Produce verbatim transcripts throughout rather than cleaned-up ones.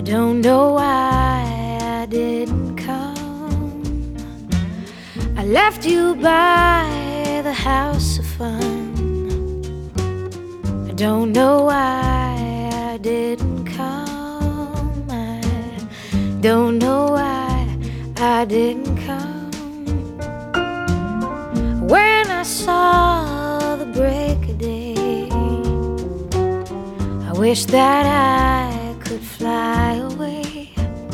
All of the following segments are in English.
don't know why I didn't come. I left you by the house of fun. I don't know why I didn't come. I don't know why I didn't come. When I saw the break of day, I wish that I could fly away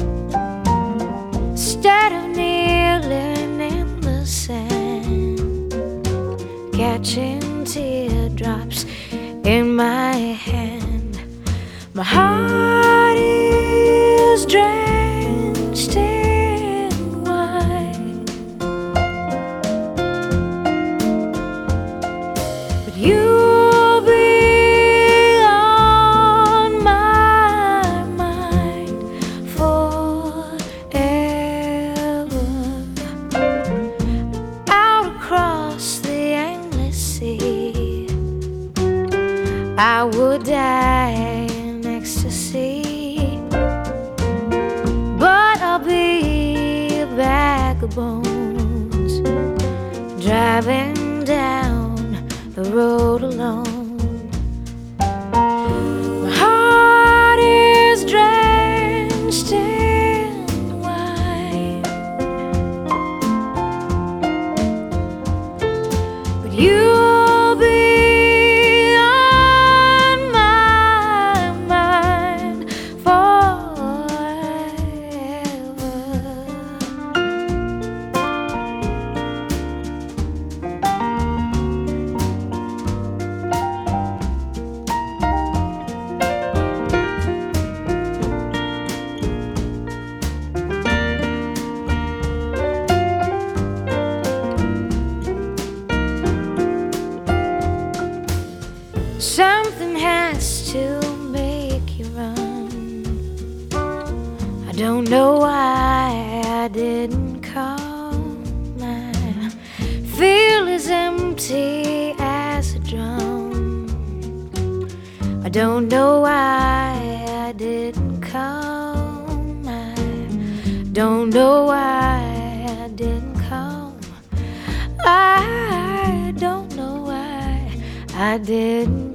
instead of kneeling in the sand, catching teardrops in my hand. My heart is drenched in wine, but you'll be on my mind forever. Out across the endless sea, I would die in ecstasy, but I'll be a bag of bones, driving down the road alone. My heart is drenched in wine, but you'll be something has to make you run. I don't know why I didn't come. I feel as empty as a drum. I don't know why I didn't come. I don't know why I didn't come. I don't know why I didn't